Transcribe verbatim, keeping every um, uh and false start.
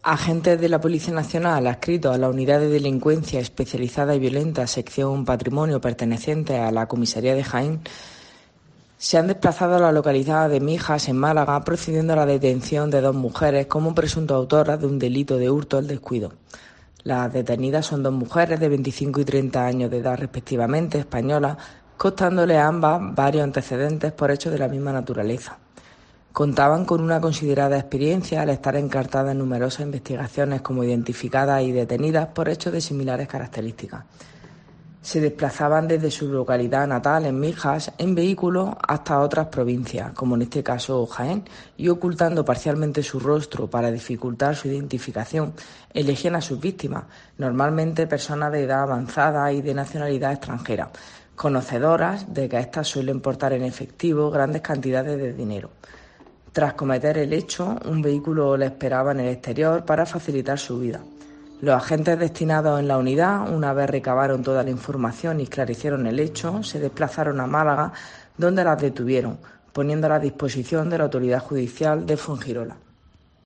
Agentes de la Policía Nacional adscritos a la Unidad de Delincuencia Especializada y Violenta, sección Patrimonio, perteneciente a la Comisaría de Jaén, se han desplazado a la localidad de Mijas, en Málaga, procediendo a la detención de dos mujeres como presuntas autoras de un delito de hurto al descuido. Las detenidas son dos mujeres de veinticinco y treinta años de edad respectivamente, españolas, constándole a ambas varios antecedentes por hechos de la misma naturaleza. Contaban con una considerada experiencia al estar encartadas en numerosas investigaciones como identificadas y detenidas por hechos de similares características. Se desplazaban desde su localidad natal, en Mijas, en vehículo hasta otras provincias, como en este caso Jaén, y ocultando parcialmente su rostro para dificultar su identificación, elegían a sus víctimas, normalmente personas de edad avanzada y de nacionalidad extranjera, conocedoras de que éstas suelen portar en efectivo grandes cantidades de dinero. Tras cometer el hecho, un vehículo le esperaba en el exterior para facilitar su vida. Los agentes destinados en la unidad, una vez recabaron toda la información y esclarecieron el hecho, se desplazaron a Málaga, donde las detuvieron, poniéndolas a disposición de la autoridad judicial de Fuengirola.